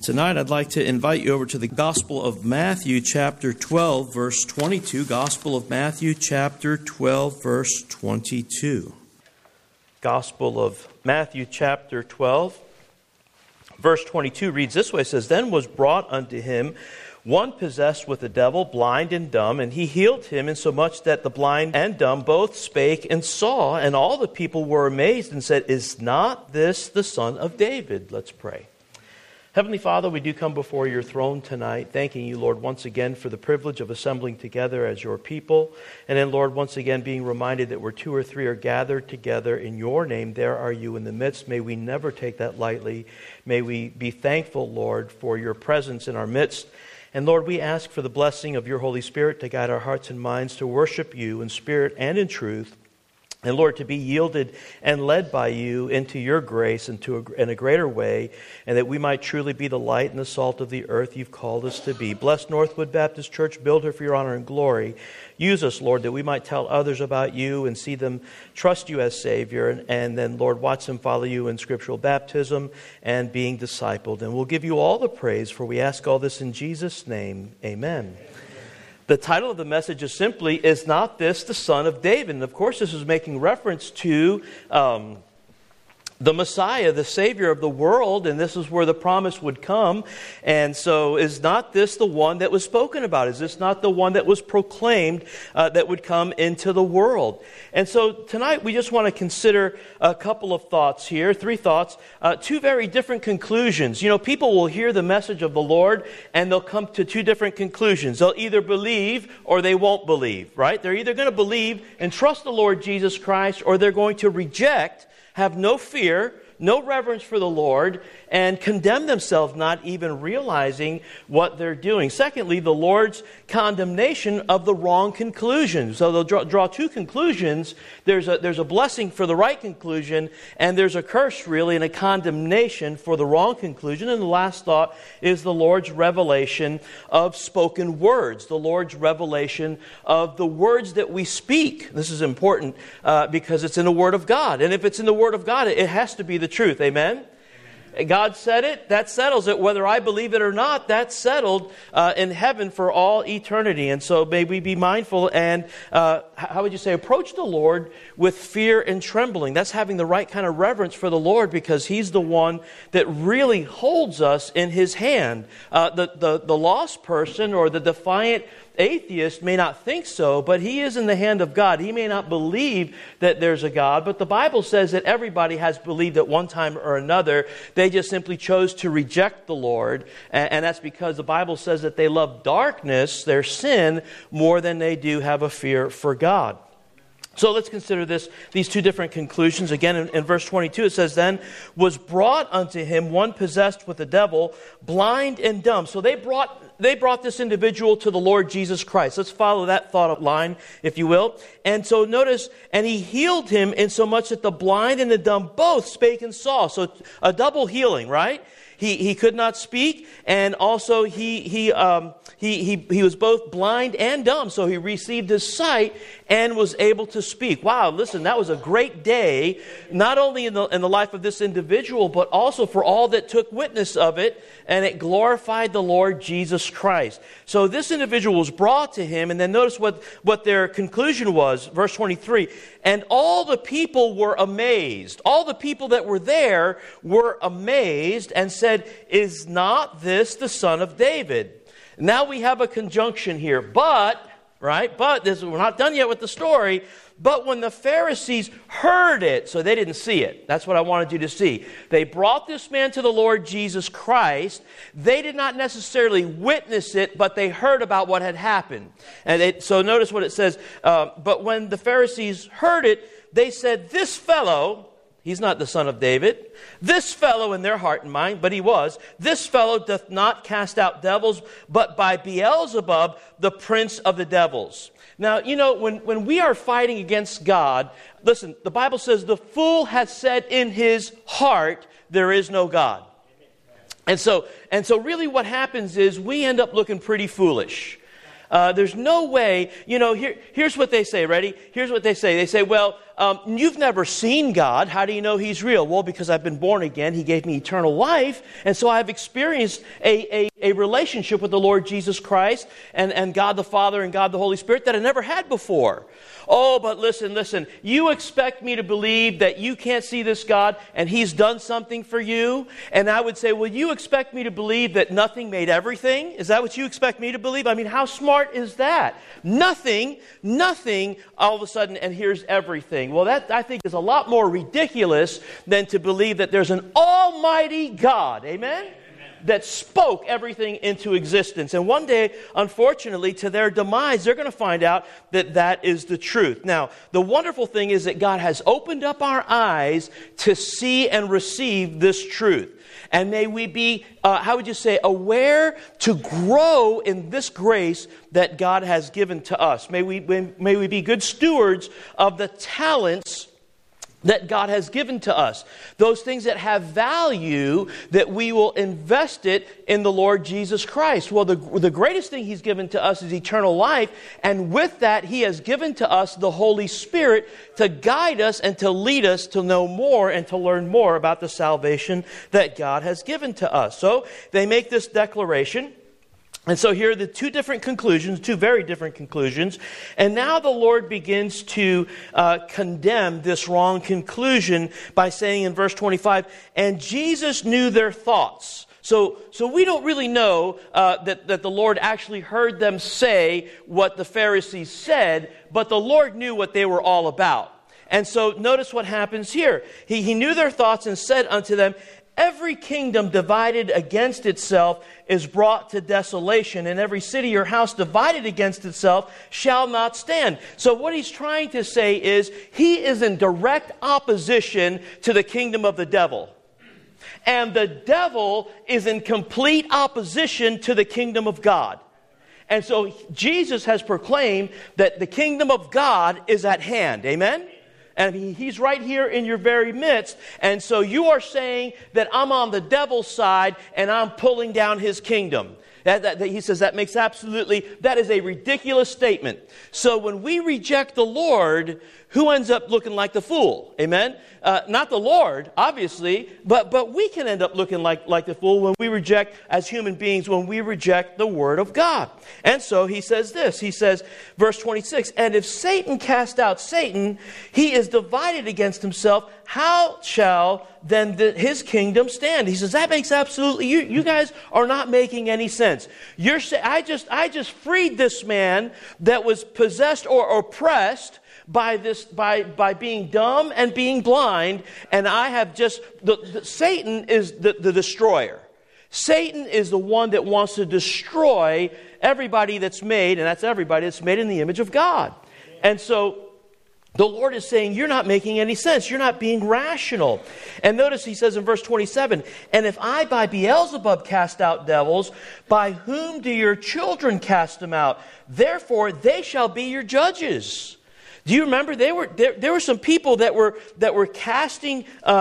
Tonight, I'd like to invite you over to the Gospel of Matthew, chapter 12, verse 22. Gospel of Matthew, chapter 12, verse 22. Gospel of Matthew, chapter 12, verse 22 reads this way. It says, "Then was brought unto him one possessed with a devil, blind and dumb, and he healed him insomuch that the blind and dumb both spake and saw, and all the people were amazed and said, Is not this the Son of David?" Let's pray. Heavenly Father, we do come before your throne tonight, thanking you, Lord, once again for the privilege of assembling together as your people. And then, Lord, once again being reminded that where two or three are gathered together in your name, there are you in the midst. May we never take that lightly. May we be thankful, Lord, for your presence in our midst. And Lord, we ask for the blessing of your Holy Spirit to guide our hearts and minds to worship you in spirit and in truth. And Lord, to be yielded and led by you into your grace and in a greater way, and that we might truly be the light and the salt of the earth you've called us to be. Bless Northwood Baptist Church, build her for your honor and glory. Use us, Lord, that we might tell others about you and see them trust you as Savior. And then, Lord, watch them follow you in scriptural baptism and being discipled. And we'll give you all the praise, for we ask all this in Jesus' name. Amen. The title of the message is simply, Is Not This the Son of David? And of course, this is making reference to the Messiah, the Savior of the world, and this is where the promise would come. And so, is not this the one that was spoken about? Is this not the one that was proclaimed that would come into the world? And so, tonight we just want to consider a couple of thoughts here, three thoughts, two very different conclusions. You know, people will hear the message of the Lord, and they'll come to two different conclusions. They'll either believe or they won't believe, right? They're either going to believe and trust the Lord Jesus Christ, or they're going to reject, have no fear, no reverence for the Lord, and condemn themselves, not even realizing what they're doing. Secondly, the Lord's condemnation of the wrong conclusion. So they'll draw two conclusions. There's a blessing for the right conclusion, and there's a curse, really, and a condemnation for the wrong conclusion. And the last thought is the Lord's revelation of spoken words, the Lord's revelation of the words that we speak. This is important because it's in the Word of God. And if it's in the Word of God, it has to be the truth. Amen? God said it, that settles it. Whether I believe it or not, that's settled in heaven for all eternity. And so may we be mindful and, how would you say, approach the Lord with fear and trembling. That's having the right kind of reverence for the Lord, because He's the one that really holds us in His hand. The lost person or the defiant atheist may not think so, but he is in the hand of God. He may not believe that there's a God, but the Bible says that everybody has believed at one time or another. They just simply chose to reject the Lord, and that's because the Bible says that they love darkness, their sin, more than they do have a fear for God. So let's consider these two different conclusions. Again, in verse 22, it says, "Then was brought unto him one possessed with a devil, blind and dumb." So they brought this individual to the Lord Jesus Christ. Let's follow that thought line, if you will. And so notice, and he healed him insomuch that the blind and the dumb both spake and saw. So a double healing, right? He could not speak, and also he was both blind and dumb. So he received his sight and was able to speak. Wow, listen, that was a great day, not only in the life of this individual, but also for all that took witness of it, and it glorified the Lord Jesus Christ. So this individual was brought to him, and then notice what their conclusion was, verse 23. "And all the people were amazed." All the people that were there were amazed and said, "Is not this the Son of David?" Now we have a conjunction here. But we're not done yet with the story. But when the Pharisees heard it, so they didn't see it. That's what I wanted you to see. They brought this man to the Lord Jesus Christ. They did not necessarily witness it, but they heard about what had happened. And so notice what it says. But when the Pharisees heard it, they said, "This fellow," he's not the Son of David. "This fellow," in their heart and mind, but he was, "this fellow doth not cast out devils, but by Beelzebub, the prince of the devils." Now, you know, when we are fighting against God, listen, the Bible says the fool has said in his heart, there is no God. And so really what happens is we end up looking pretty foolish. There's no way, here's what they say, ready? Here's what they say. They say, well, you've never seen God. How do you know He's real? Well, because I've been born again. He gave me eternal life. And so I've experienced a relationship with the Lord Jesus Christ and God the Father and God the Holy Spirit that I never had before. Oh, but listen. You expect me to believe that you can't see this God and He's done something for you? And I would say, well, you expect me to believe that nothing made everything? Is that what you expect me to believe? I mean, how smart is that? Nothing, all of a sudden, and here's everything. Well, that, I think, is a lot more ridiculous than to believe that there's an almighty God. Amen? That spoke everything into existence. And one day, unfortunately, to their demise, they're going to find out that that is the truth. Now, the wonderful thing is that God has opened up our eyes to see and receive this truth. And may we be, aware to grow in this grace that God has given to us. May we be good stewards of the talents that God has given to us. Those things that have value, that we will invest it in the Lord Jesus Christ. Well, the greatest thing He's given to us is eternal life. And with that, He has given to us the Holy Spirit to guide us and to lead us to know more and to learn more about the salvation that God has given to us. So they make this declaration. And so here are the two very different conclusions. And now the Lord begins to condemn this wrong conclusion by saying in verse 25, and Jesus knew their thoughts. So we don't really know that the Lord actually heard them say what the Pharisees said, but the Lord knew what they were all about. And so notice what happens here. He knew their thoughts and said unto them, every kingdom divided against itself is brought to desolation, and every city or house divided against itself shall not stand. So what he's trying to say is he is in direct opposition to the kingdom of the devil. And the devil is in complete opposition to the kingdom of God. And so Jesus has proclaimed that the kingdom of God is at hand. Amen? And He's right here in your very midst. And so you are saying that I'm on the devil's side and I'm pulling down His kingdom. He says that is a ridiculous statement. So when we reject the Lord, who ends up looking like the fool? Amen? Not the Lord, obviously, but we can end up looking like the fool when we reject, as human beings, when we reject the Word of God. And so he says this. He says, verse 26, and if Satan cast out Satan, he is divided against himself. How shall then his kingdom stand? He says, that makes absolutely, you guys are not making any sense. You're saying, I just freed this man that was possessed or oppressed by being dumb and being blind, and I have just, Satan is the destroyer. Satan is the one that wants to destroy everybody that's made, and that's everybody that's made in the image of God. And so the Lord is saying, you're not making any sense. You're not being rational. And notice he says in verse 27, and if I by Beelzebub cast out devils, by whom do your children cast them out? Therefore they shall be your judges. Do you remember there were some people that were casting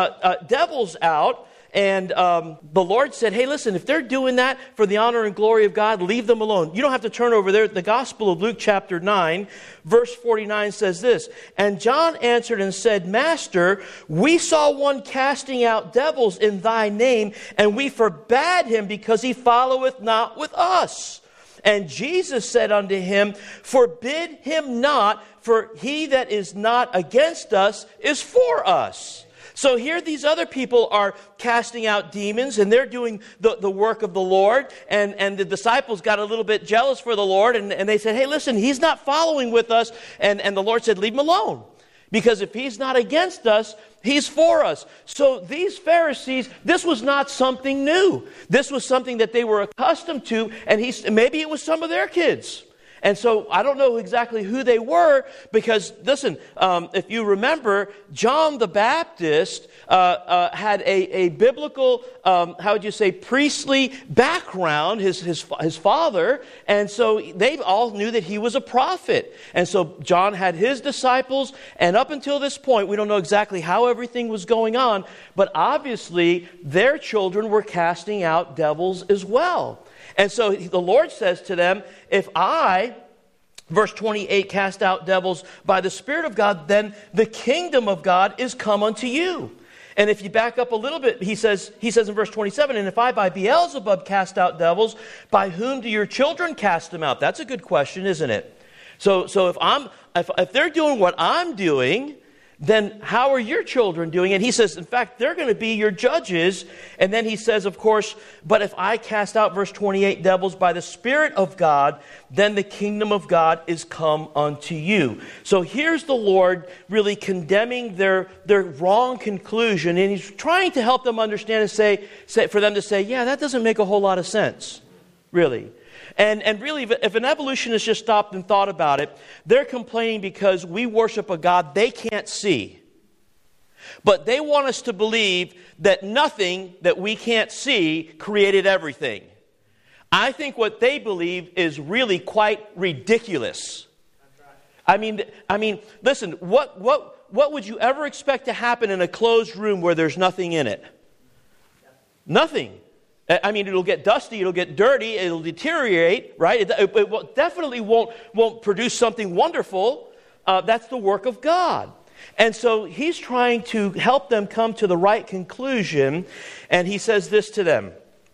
devils out, and the Lord said, hey, listen, if they're doing that for the honor and glory of God, leave them alone. You don't have to turn over there. The Gospel of Luke chapter 9, verse 49 says this, and John answered and said, Master, we saw one casting out devils in thy name, and we forbade him because he followeth not with us. And Jesus said unto him, forbid him not, for he that is not against us is for us. So here these other people are casting out demons, and they're doing the work of the Lord. And the disciples got a little bit jealous for the Lord, and they said, hey, listen, he's not following with us. And the Lord said, leave him alone. Because if he's not against us, he's for us. So these Pharisees, this was not something new. This was something that they were accustomed to, and maybe it was some of their kids. And so I don't know exactly who they were, because, listen, if you remember, John the Baptist had a biblical, priestly background, his father, and so they all knew that he was a prophet. And so John had his disciples, and up until this point, we don't know exactly how everything was going on, but obviously their children were casting out devils as well. And so the Lord says to them, if I Verse 28, cast out devils by the Spirit of God, then the kingdom of God is come unto you. And if you back up a little bit, he says in verse 27, and if I by Beelzebub cast out devils, by whom do your children cast them out? That's a good question, isn't it? So if they're doing what I'm doing, then how are your children doing? And he says, in fact, they're going to be your judges. And then he says, of course, but if I cast out, verse 28, devils by the Spirit of God, then the kingdom of God is come unto you. So here's the Lord really condemning their wrong conclusion. And he's trying to help them understand and say for them to say, yeah, that doesn't make a whole lot of sense, really. And really, if an evolutionist just stopped and thought about it, they're complaining because we worship a God they can't see. But they want us to believe that nothing that we can't see created everything. I think what they believe is really quite ridiculous. I mean, listen, what would you ever expect to happen in a closed room where there's nothing in it? Nothing. I mean, it'll get dusty, it'll get dirty, it'll deteriorate, right? It definitely won't produce something wonderful. That's the work of God. And so he's trying to help them come to the right conclusion, and he says this to them.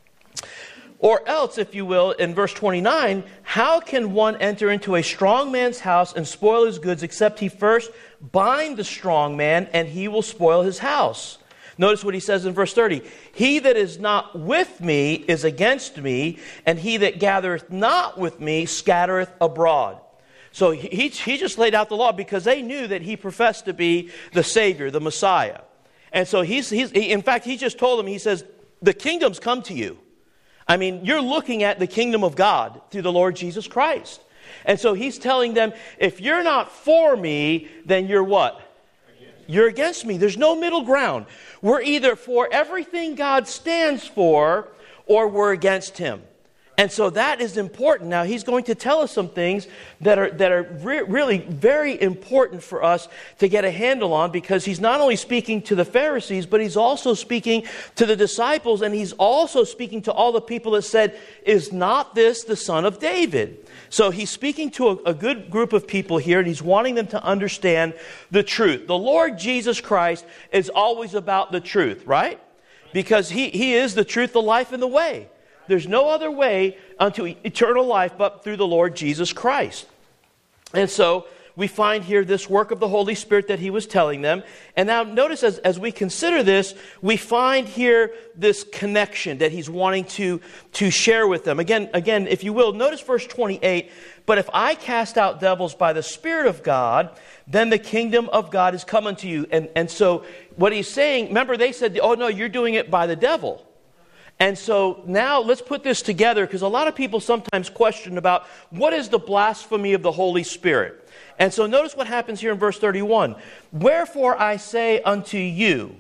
Or else, if you will, in verse 29, how can one enter into a strong man's house and spoil his goods, except he first bind the strong man, and he will spoil his house? Notice what he says in verse 30. He that is not with me is against me, and he that gathereth not with me scattereth abroad. So he just laid out the law because they knew that he professed to be the Savior, the Messiah. And so he just told them, he says, the kingdom's come to you. I mean, you're looking at the kingdom of God through the Lord Jesus Christ. And so he's telling them, if you're not for me, then you're what? You're against me. There's no middle ground. We're either for everything God stands for, or we're against him. And so that is important. Now, he's going to tell us some things that are really very important for us to get a handle on, because he's not only speaking to the Pharisees, but he's also speaking to the disciples, and he's also speaking to all the people that said, is not this the son of David? So he's speaking to a good group of people here, and he's wanting them to understand the truth. The Lord Jesus Christ is always about the truth, right? Because he is the truth, the life, and the way. There's no other way unto eternal life but through the Lord Jesus Christ. And so we find here this work of the Holy Spirit that he was telling them. And now notice as we consider this, we find here this connection that he's wanting to share with them. Again, if you will, notice verse 28. But if I cast out devils by the Spirit of God, then the kingdom of God is come unto you. And so what he's saying, remember they said, oh no, you're doing it by the devil. And so now let's put this together, because a lot of people sometimes question about what is the blasphemy of the Holy Spirit. And so notice what happens here in verse 31. Wherefore I say unto you,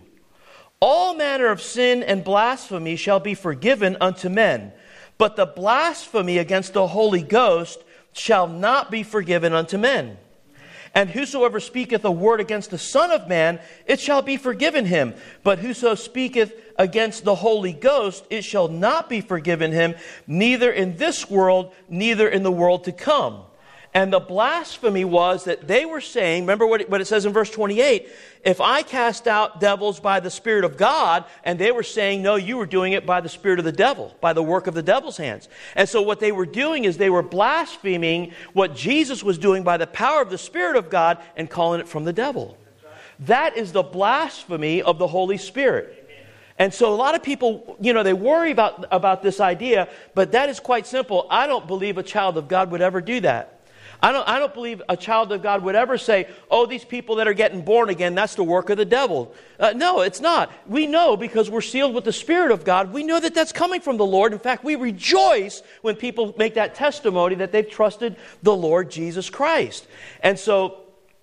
all manner of sin and blasphemy shall be forgiven unto men, but the blasphemy against the Holy Ghost shall not be forgiven unto men. And whosoever speaketh a word against the Son of Man, it shall be forgiven him. But whoso speaketh against the Holy Ghost, it shall not be forgiven him, neither in this world, neither in the world to come. And the blasphemy was that they were saying, remember what it says in verse 28, if I cast out devils by the Spirit of God, and they were saying, no, you were doing it by the spirit of the devil, by the work of the devil's hands. And so what they were doing is they were blaspheming what Jesus was doing by the power of the Spirit of God and calling it from the devil. That is the blasphemy of the Holy Spirit. And so a lot of people, they worry about this idea, but that is quite simple. I don't believe a child of God would ever do that. I don't believe a child of God would ever say, oh, these people that are getting born again, that's the work of the devil. No, it's not. We know, because we're sealed with the Spirit of God, we know that that's coming from the Lord. In fact, we rejoice when people make that testimony that they've trusted the Lord Jesus Christ. And so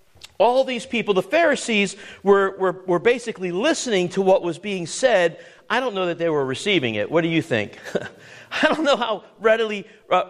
all these people, the Pharisees, were basically listening to what was being said. I don't know that they were receiving it. What do you think? I don't know how readily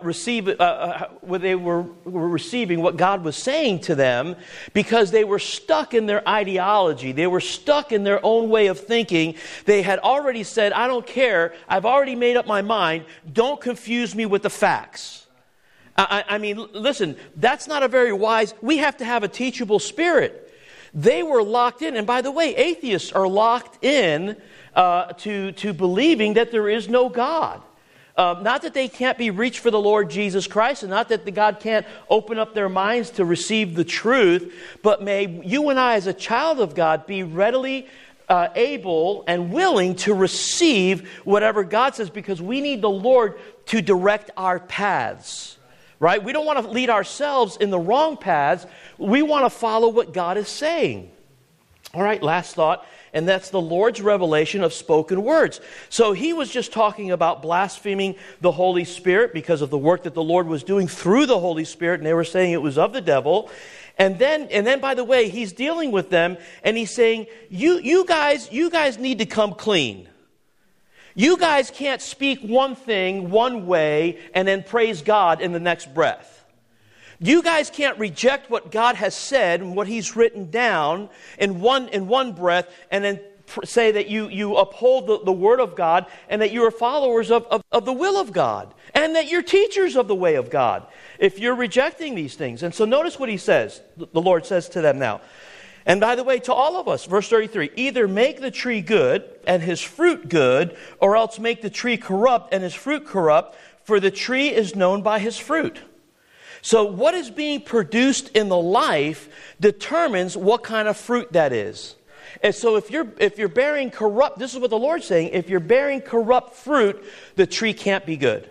they were receiving what God was saying to them, because they were stuck in their ideology. They were stuck in their own way of thinking. They had already said, I don't care. I've already made up my mind. Don't confuse me with the facts. I mean, listen, that's not a very wise... We have to have a teachable spirit. They were locked in. And by the way, atheists are locked in to believing that there is no God. Not that they can't be reached for the Lord Jesus Christ, and not that the God can't open up their minds to receive the truth, but may you and I as a child of God be readily able and willing to receive whatever God says, because we need the Lord to direct our paths. Right? We don't want to lead ourselves in the wrong paths. We want to follow what God is saying. All right, last thought, and that's the Lord's revelation of spoken words. So he was just talking about blaspheming the Holy Spirit because of the work that the Lord was doing through the Holy Spirit, and they were saying it was of the devil. And then, by the way, he's dealing with them, and he's saying, you guys need to come clean. You guys can't speak one thing one way and then praise God in the next breath. You guys can't reject what God has said and what He's written down in one breath and then say that you uphold the Word of God and that you are followers of the will of God and that you're teachers of the way of God if you're rejecting these things. And so notice what He says, the Lord says to them now. And by the way, to all of us, verse 33, either make the tree good and his fruit good, or else make the tree corrupt and his fruit corrupt, for the tree is known by his fruit. So what is being produced in the life determines what kind of fruit that is. And so if you're bearing corrupt, this is what the Lord's saying, if you're bearing corrupt fruit, the tree can't be good.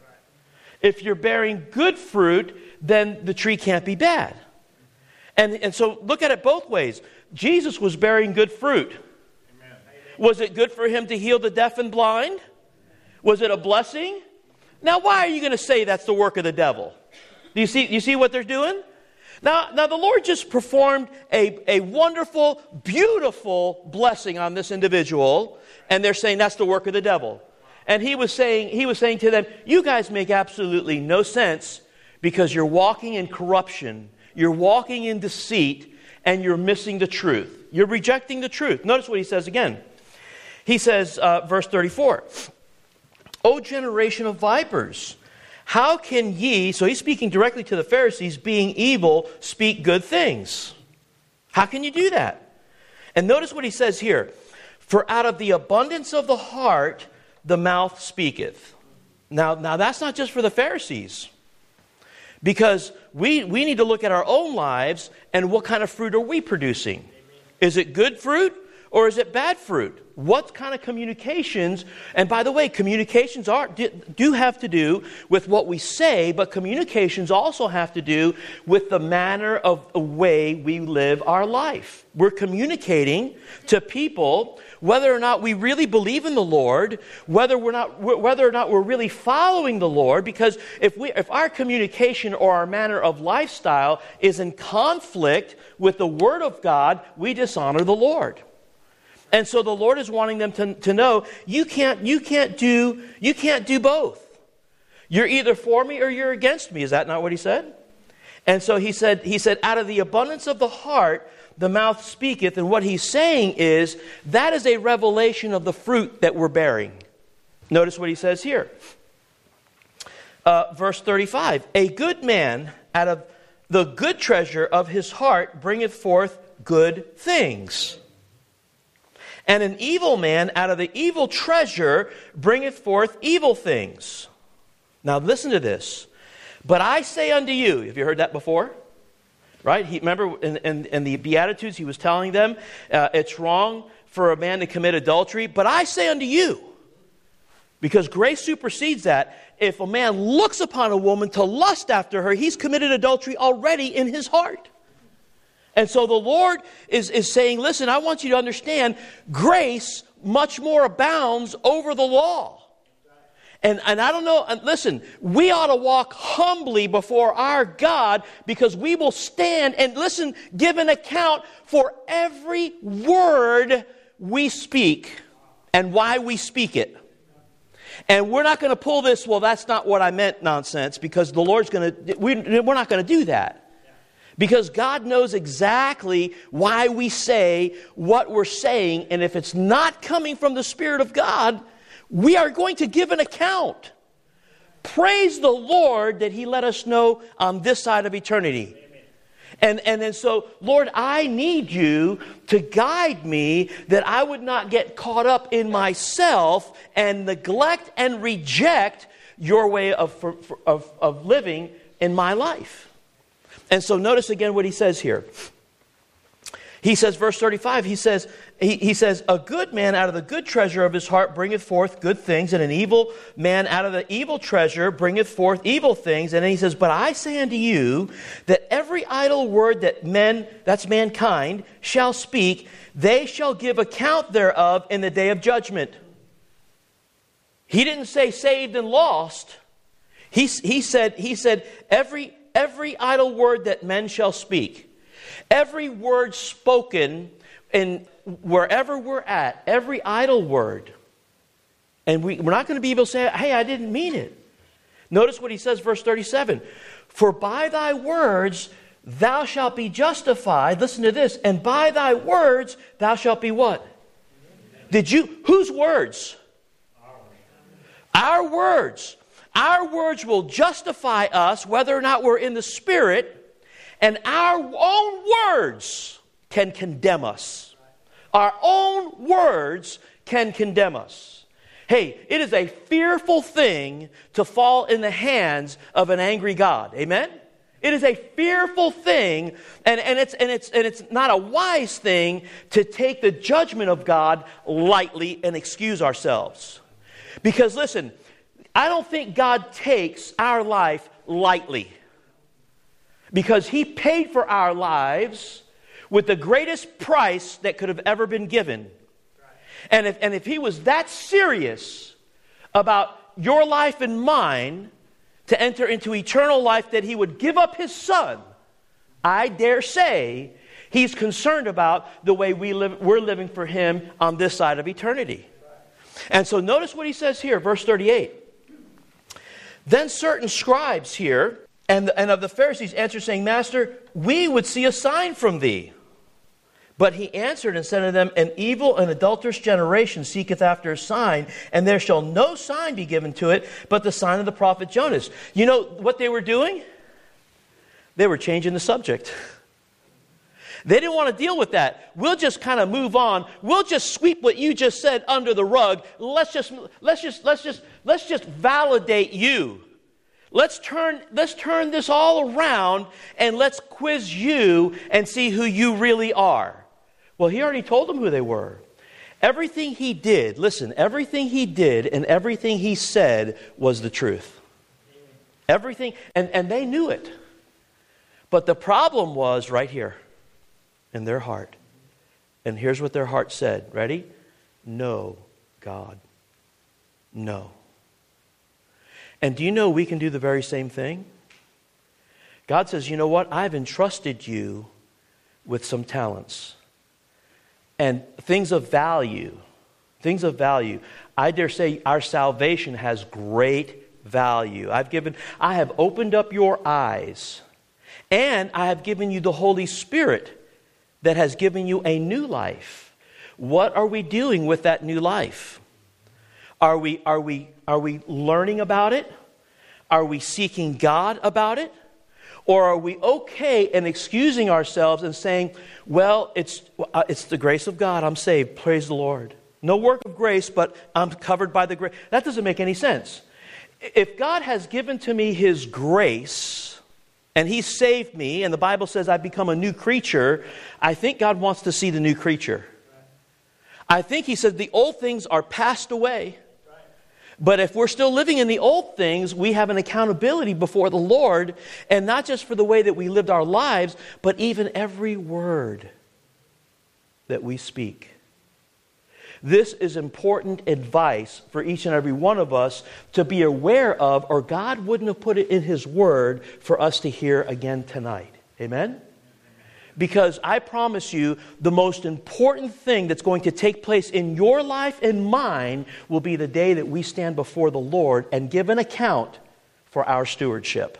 If you're bearing good fruit, then the tree can't be bad. And so look at it both ways. Jesus was bearing good fruit. Amen. Was it good for him to heal the deaf and blind? Was it a blessing? Now, why are you going to say that's the work of the devil? Do you see what they're doing? Now the Lord just performed a wonderful, beautiful blessing on this individual, and they're saying that's the work of the devil. And he was saying to them, you guys make absolutely no sense because you're walking in corruption. You're walking in deceit, and you're missing the truth. You're rejecting the truth. Notice what he says again. He says, verse 34, O generation of vipers, how can ye, so he's speaking directly to the Pharisees, being evil, speak good things? How can you do that? And notice what he says here. For out of the abundance of the heart, the mouth speaketh. Now that's not just for the Pharisees. Because we need to look at our own lives and what kind of fruit are we producing? Is it good fruit or is it bad fruit? What kind of communications? And by the way, communications do have to do with what we say, but communications also have to do with the manner of the way we live our life. We're communicating to people whether or not we really believe in the Lord, whether or not we're really following the Lord, because if our communication or our manner of lifestyle is in conflict with the Word of God, we dishonor the Lord. And so the Lord is wanting them to know you can't do both. You're either for me or you're against me. Is that not what he said? And so he said, out of the abundance of the heart, the mouth speaketh. And what he's saying is, that is a revelation of the fruit that we're bearing. Notice what he says here. Verse 35, a good man out of the good treasure of his heart bringeth forth good things. And an evil man out of the evil treasure bringeth forth evil things. Now listen to this. But I say unto you, have you heard that before? Right? Remember in the Beatitudes he was telling them, it's wrong for a man to commit adultery. But I say unto you, because grace supersedes that, if a man looks upon a woman to lust after her, he's committed adultery already in his heart. And so the Lord is saying, listen, I want you to understand, grace much more abounds over the law. And I don't know, and listen, we ought to walk humbly before our God, because we will stand and, listen, give an account for every word we speak and why we speak it. And we're not going to pull this, well, that's not what I meant nonsense, because the Lord's going to, we're not going to do that. Because God knows exactly why we say what we're saying, and if it's not coming from the Spirit of God, we are going to give an account. praise the Lord that He let us know on this side of eternity. And then so, Lord, I need you to guide me that I would not get caught up in myself and neglect and reject your way of living in my life. And so notice again what he says here. He says, verse 35, he says, a good man out of the good treasure of his heart bringeth forth good things, and an evil man out of the evil treasure bringeth forth evil things. And then he says, but I say unto you that every idle word that men, that's mankind, shall speak, they shall give account thereof in the day of judgment. He didn't say saved and lost. He said every idle word that men shall speak. Every word spoken, and wherever we're at, every idle word. And we're not going to be able to say, hey, I didn't mean it. Notice what he says, verse 37. For by thy words thou shalt be justified. Listen to this. And by thy words thou shalt be what? Whose words? Our words. Our words will justify us whether or not we're in the Spirit. And our own words can condemn us. Our own words can condemn us. Hey, it is a fearful thing to fall in the hands of an angry God. Amen? It is a fearful thing, and it's not a wise thing to take the judgment of God lightly and excuse ourselves. Because listen, I don't think God takes our life lightly. Because He paid for our lives with the greatest price that could have ever been given. And if He was that serious about your life and mine to enter into eternal life, that He would give up His Son, I dare say He's concerned about the way we're living for Him on this side of eternity. And so notice what He says here, verse 38. Then certain scribes here, and of the Pharisees answered, saying, Master, we would see a sign from thee. But He answered and said unto them, an evil and adulterous generation seeketh after a sign, and there shall no sign be given to it, but the sign of the prophet Jonas. You know what they were doing? They were changing the subject. They didn't want to deal with that. We'll just kind of move on. We'll just sweep what you just said under the rug. Let's just validate you. Let's turn this all around and let's quiz you and see who you really are. Well, He already told them who they were. Everything He did, listen, everything He did and everything He said was the truth. Everything, and they knew it. But the problem was right here in their heart. And here's what their heart said. Ready? No, God. No. And do you know we can do the very same thing? God says, you know what? I've entrusted you with some talents. And things of value. Things of value. I dare say our salvation has great value. I have opened up your eyes. And I have given you the Holy Spirit that has given you a new life. What are we doing with that new life? Are we learning about it? Are we seeking God about it? Or are we okay in excusing ourselves and saying, well, it's the grace of God. I'm saved. Praise the Lord. No work of grace, but I'm covered by the grace. That doesn't make any sense. If God has given to me His grace and He saved me, and the Bible says I've become a new creature, I think God wants to see the new creature. I think He said the old things are passed away. But if we're still living in the old things, we have an accountability before the Lord, and not just for the way that we lived our lives, but even every word that we speak. This is important advice for each and every one of us to be aware of, or God wouldn't have put it in His Word for us to hear again tonight. Amen? Because I promise you, the most important thing that's going to take place in your life and mine will be the day that we stand before the Lord and give an account for our stewardship.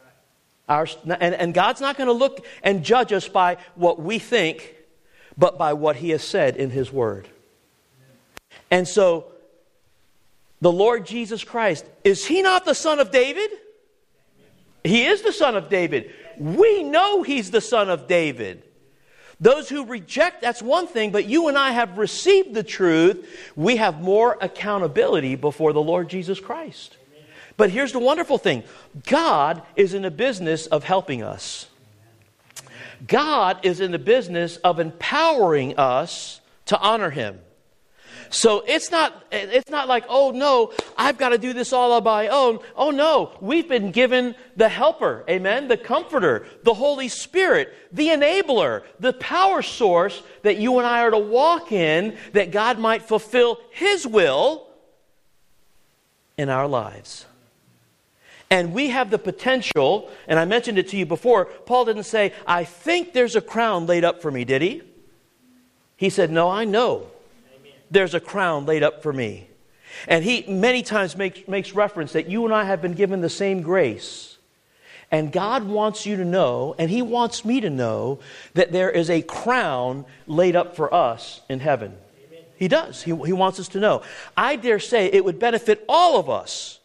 And God's not going to look and judge us by what we think, but by what He has said in His Word. And so, the Lord Jesus Christ, is He not the Son of David? He is the Son of David. We know He's the Son of David. Those who reject, that's one thing, but you and I have received the truth. We have more accountability before the Lord Jesus Christ. But here's the wonderful thing. God is in the business of helping us. God is in the business of empowering us to honor Him. So it's not like, oh no, I've got to do this all on my own. Oh no, we've been given the helper, amen, the comforter, the Holy Spirit, the enabler, the power source that you and I are to walk in, that God might fulfill His will in our lives. And we have the potential, and I mentioned it to you before, Paul didn't say, I think there's a crown laid up for me, did he? He said, no, I know. There's a crown laid up for me. And he many times makes reference that you and I have been given the same grace. And God wants you to know, and He wants me to know, that there is a crown laid up for us in heaven. Amen. He does. He wants us to know. I dare say it would benefit all of us,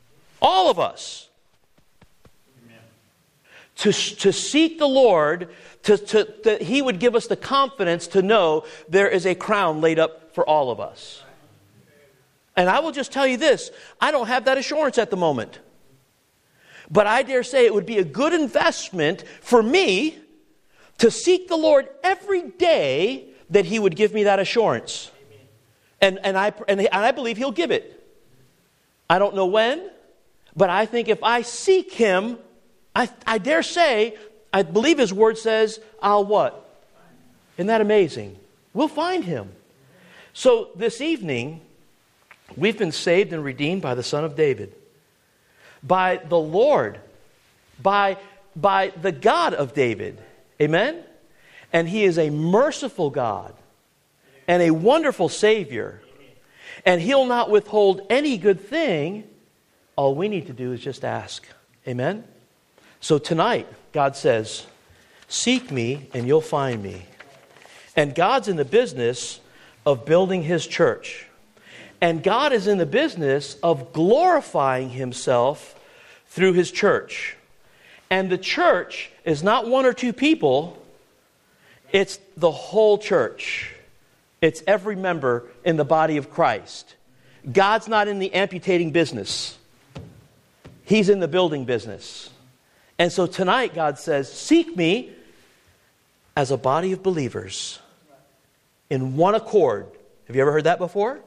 Amen. To seek the Lord, that He would give us the confidence to know there is a crown laid up for all of us. And I will just tell you this, I don't have that assurance at the moment. But I dare say it would be a good investment for me to seek the Lord every day that He would give me that assurance. And I believe He'll give it. I don't know when, but I think if I seek Him, I dare say, I believe His Word says, I'll what? Isn't that amazing? We'll find Him. So this evening, we've been saved and redeemed by the Son of David. By the Lord. By the God of David. Amen? And He is a merciful God. And a wonderful Savior. And He'll not withhold any good thing. All we need to do is just ask. Amen? So tonight, God says, seek me and you'll find me. And God's in the business of building His church. And God is in the business of glorifying Himself through His church. And the church is not one or two people. It's the whole church. It's every member in the body of Christ. God's not in the amputating business. He's in the building business. And so tonight God says, seek me as a body of believers in one accord. Have you ever heard that before?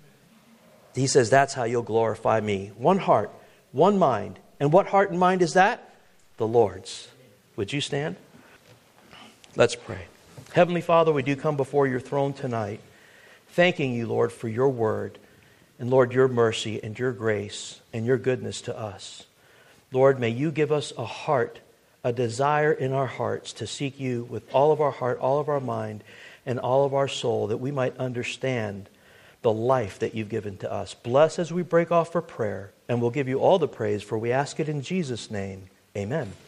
He says, that's how you'll glorify me. One heart, one mind. And what heart and mind is that? The Lord's. Would you stand? Let's pray. Heavenly Father, we do come before your throne tonight, thanking you, Lord, for your word. And Lord, your mercy and your grace and your goodness to us. Lord, may you give us a heart, a desire in our hearts to seek you with all of our heart, all of our mind, and all of our soul, that we might understand the life that you've given to us. Bless as we break off for prayer, and we'll give you all the praise, for we ask it in Jesus' name. Amen.